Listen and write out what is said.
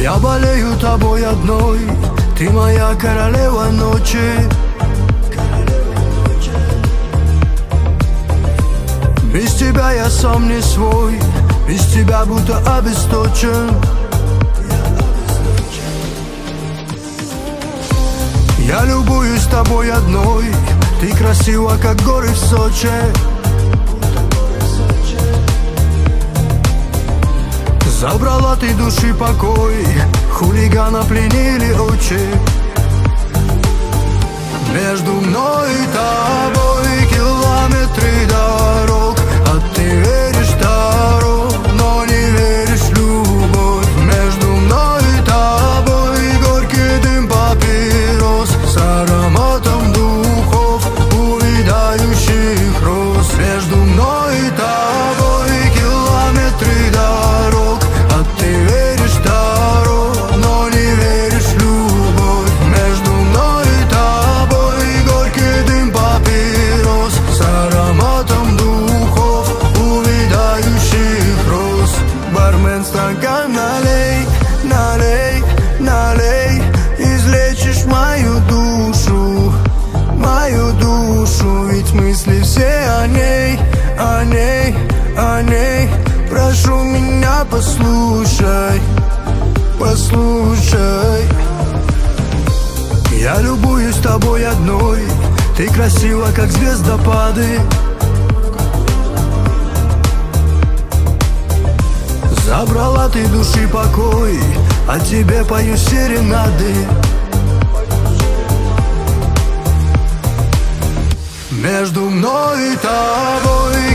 Я болею тобой одной, ты моя королева ночи. Без тебя я сам не свой, без тебя будто обесточен. Я любуюсь тобой одной, ты красива, как горы в Сочи. Забрала ты души покой, хулигана пленили очи. Между мной и тобой километры дорог, а ты веришь в таро, но не веришь в любовь. Между мной и тобой горький дым папирос с ароматом духов увядающих роз. Между мной и тобой километры дорог, а ты веришь в таро, но не веришь в любовь. Между мной и тобой горький дым папирос с ароматом духов увядающих роз. Бармен, стакан налей, налей, налей, излечишь мою душу, мою душу. Ведь мысли все о ней, о ней, о ней. Прошу меня, послушай, послушай. Я любуюсь тобой одной, ты красива, как звездопады. Забрала ты души покой, а тебе пою серенады. Между мной и тобой